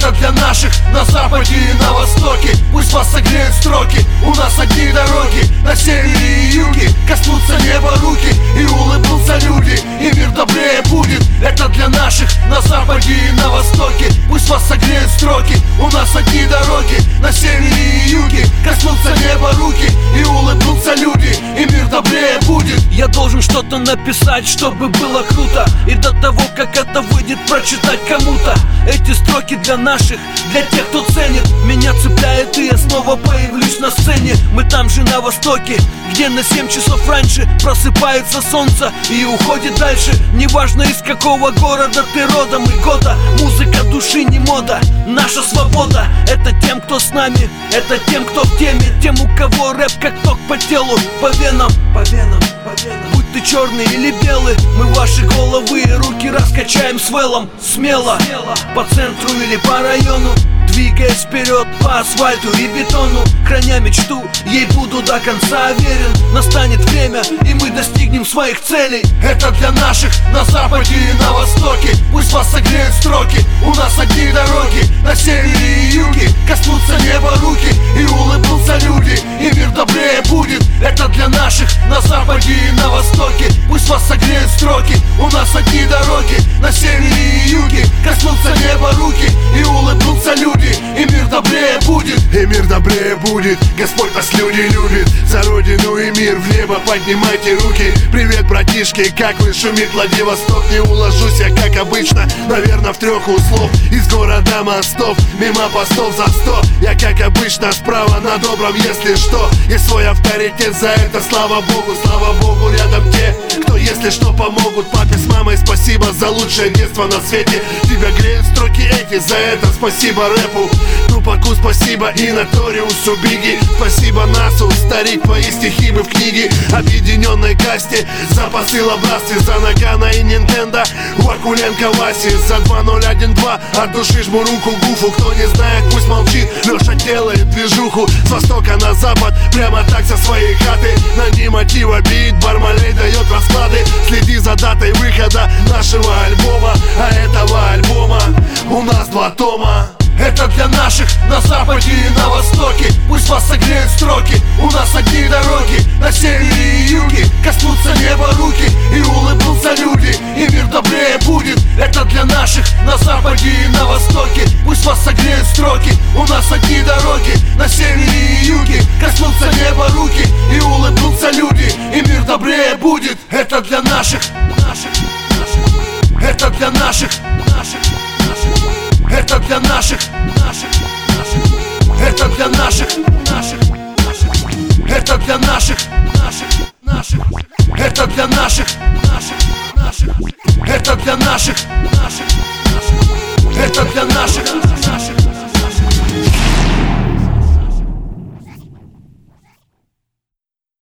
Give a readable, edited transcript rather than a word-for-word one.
Это для наших на западе и на востоке. Пусть вас согреют строки. У нас одни дороги на севере и юге. Коснутся неба руки и улыбнутся люди, и мир добрее будет. Это для наших на западе и на востоке. Пусть вас согреют строки. У нас одни дороги на севере и юге. Коснутся неба руки и улыбнутся люди, и мир добрее будет. Я должен что-то написать, чтобы было круто, и до того, как это выйдет, прочитать кому-то. Эти строки для наших, для тех, кто ценит. Меня цепляет, и я снова появлюсь на сцене. Мы там же на востоке, где на 7 часов раньше просыпается солнце и уходит дальше. Неважно, из какого города ты родом и года. Музыка души не мода, наша свобода. Это тем, кто с нами, это тем, кто в теме. Тем, у кого рэп как ток по телу, по венам, по венам, по венам. Будь ты черный или белый, мы ваши головы и руки раскачаем свелом. Смело, по центру или по району, двигаясь вперед по асфальту и бетону. Храня мечту, ей буду до конца верен. Настанет время, и мы достигнем своих целей. Это для наших на западе и на востоке. Пусть вас согреют строки. У нас одни дороги на севере и юге. Коснутся неба руки и улыбнутся люди, и мир добрее будет. Это для наших на западе и на востоке. Пусть вас согреют строки. У нас одни дороги на севере и юге. Коснутся неба руки и улыбнутся люди, и мир добрее будет. И мир добрее будет. Господь нас люди любит. За родину и мир в небо поднимайте руки. Привет, братишки, как вы, шумит Владивосток. Не уложусь я, как обычно, наверное, в 3 услов. Из города мостов, мимо постов за 100. Я, как обычно, справа на добром, если что. И свой авторитет, за это слава Богу, рядом те, кто, если что, помогут. Папе с мамой спасибо за лучшее детство на свете. Тебя греют строки эти, за это спасибо рэпу. Тупаку спасибо и Ноториусу Биги. Спасибо Насу, старик, твои стихи мы в книге. Объединенной касте за посыл образцы. За Нагана и Нинтендо, Вакуленко Васи. За 2012 от души жму руку Гуфу. Кто не знает, пусть молчит, Леша делает движуху. С востока на запад, прямо так со своей хаты. На ней мотива бит, Бармалей дает расклады. Следи за датой выхода нашего альбома. А этого альбома у нас 2 тома. Это для наших на западе и на востоке. Пусть вас согреют строки. У нас одни дороги на севере и юге. Коснутся неба руки и улыбнутся люди, и мир добрее будет. Это для наших на западе и на востоке. Пусть вас согреют строки. У нас одни дороги на севере и юге. Коснутся неба руки и улыбнутся люди, и мир добрее будет. Это для наших. Это для наших. Это для наших. Это для наших. Это для наших. Это для наших. Это для наших. Это для наших.